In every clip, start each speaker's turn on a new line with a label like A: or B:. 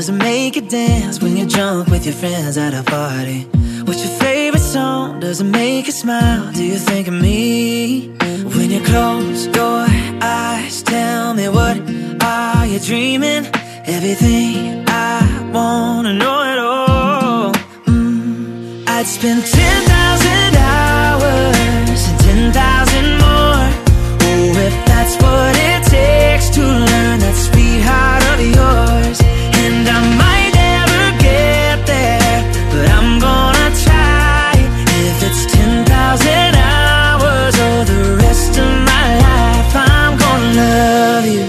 A: does it make you dance when you're drunk with your friends at a party? What's your favorite song? Does it make you smile? Do you think of me? When you close your eyes, tell me, what are you dreaming? Everything I wanna know at all. I'd spend 10,000 hours and 10,000 more. Oh, if that's what it takes to learn that sweetheart of yours. And I might never get there, but I'm gonna try. If it's 10,000 hours or the rest of my life, I'm gonna love you.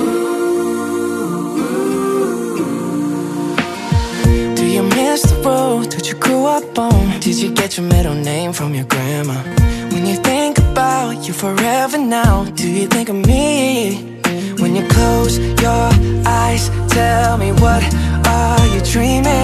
A: Do you miss the road that you grew up on? Did you get your middle name from your grandma? When you think about you forever now, do you think of me? When you close your eyes, tell me, what are you dreaming?